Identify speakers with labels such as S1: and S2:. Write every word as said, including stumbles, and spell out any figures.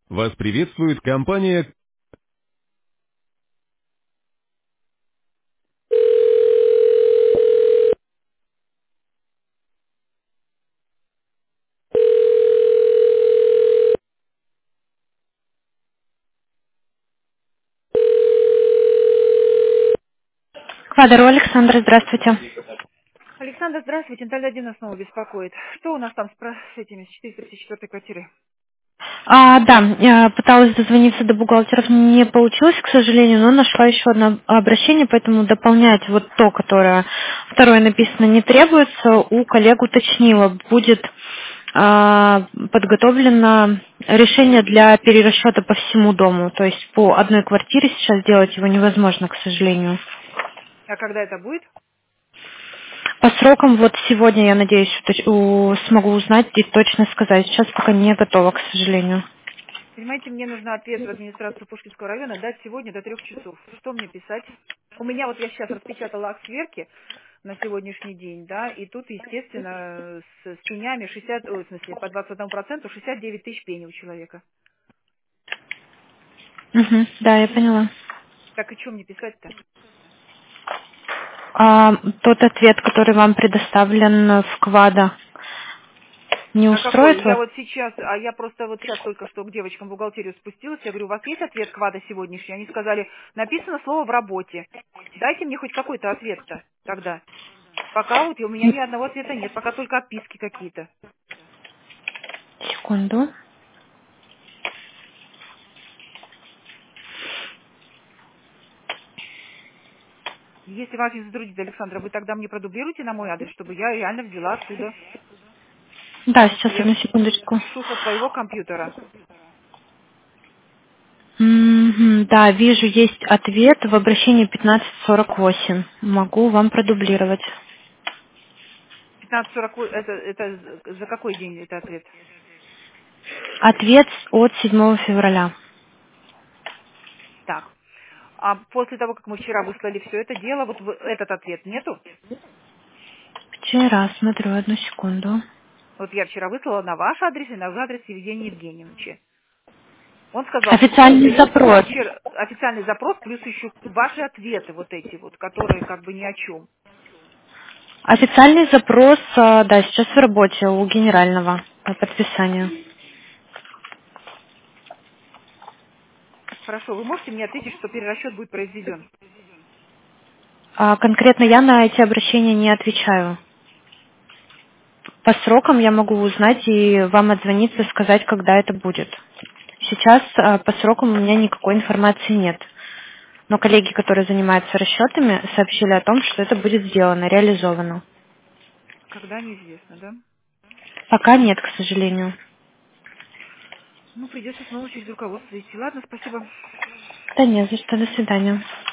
S1: Вас приветствует компания... Квадро, Александра, здравствуйте.
S2: Александр, здравствуйте. Наталья Владимировна снова беспокоит. Что у нас там с, про- с этими с четыреста тридцать четвёртой квартиры?
S1: А, да, я пыталась дозвониться до бухгалтеров, не получилось, к сожалению, но нашла еще одно обращение, поэтому дополнять вот то, которое второе написано, не требуется. У коллег уточнила, будет а, подготовлено решение для перерасчета по всему дому, то есть по одной квартире сейчас делать его невозможно, к сожалению.
S2: А когда это будет?
S1: По срокам вот сегодня, я надеюсь, уточ- у- смогу узнать и точно сказать. Сейчас пока не готова, к сожалению.
S2: Понимаете, мне нужно ответ в администрацию Пушкинского района дать сегодня до трех часов. Что мне писать? У меня вот я сейчас распечатала акт сверки на сегодняшний день, да, и тут, естественно, с, с пенями шестьдесят, ой, в смысле, по двадцать один процент шестьдесят девять тысяч пеней у человека.
S1: Мгм, да, я поняла.
S2: Так и что мне писать-то?
S1: А тот ответ, который вам предоставлен в КВАДа, не
S2: А какой?
S1: устроит
S2: Я
S1: вас?
S2: вот сейчас, а я просто вот сейчас только что к девочкам в бухгалтерию спустилась, я говорю, у вас есть ответ КВАДа сегодняшний? Они сказали, написано слово в работе. Дайте мне хоть какой-то ответ-то тогда. Пока вот у меня ни одного ответа нет, пока только отписки какие-то.
S1: Секунду.
S2: Если вас не затруднит, Александра, вы тогда мне продублируйте на мой адрес, чтобы я реально взяла оттуда.
S1: Да,
S2: Потому что
S1: сейчас,
S2: я
S1: одну секундочку.
S2: пишу со своего компьютера.
S1: Мгм, да, вижу, есть ответ в обращении пятнадцать сорок восемь. Могу вам продублировать.
S2: пятнадцать сорок, это, это за какой день это ответ?
S1: Ответ от седьмого февраля.
S2: Так. А после того, как мы вчера выслали все это дело, вот в- этот ответ нету?
S1: Вчера, смотрю, одну секунду.
S2: Вот я вчера выслала на ваш адрес и на адрес Евгения Евгеньевича. Он сказал, что все
S1: Официальный
S2: удается,
S1: запрос.
S2: вчера официальный запрос, плюс еще ваши ответы вот эти вот, которые как бы ни о чем.
S1: Официальный запрос, а, да, сейчас в работе у генерального по подписанию.
S2: Хорошо, вы можете мне ответить, что перерасчет будет произведен?
S1: А конкретно я на эти обращения не отвечаю. По срокам я могу узнать и вам отзвониться, сказать, когда это будет. Сейчас а, по срокам у меня никакой информации нет. Но коллеги, которые занимаются расчетами, сообщили о том, что это будет сделано, реализовано.
S2: Когда неизвестно, да?
S1: Пока нет, к сожалению.
S2: Ну, придется снова через руководство идти. Ладно, спасибо.
S1: Да нет, за что, до свидания.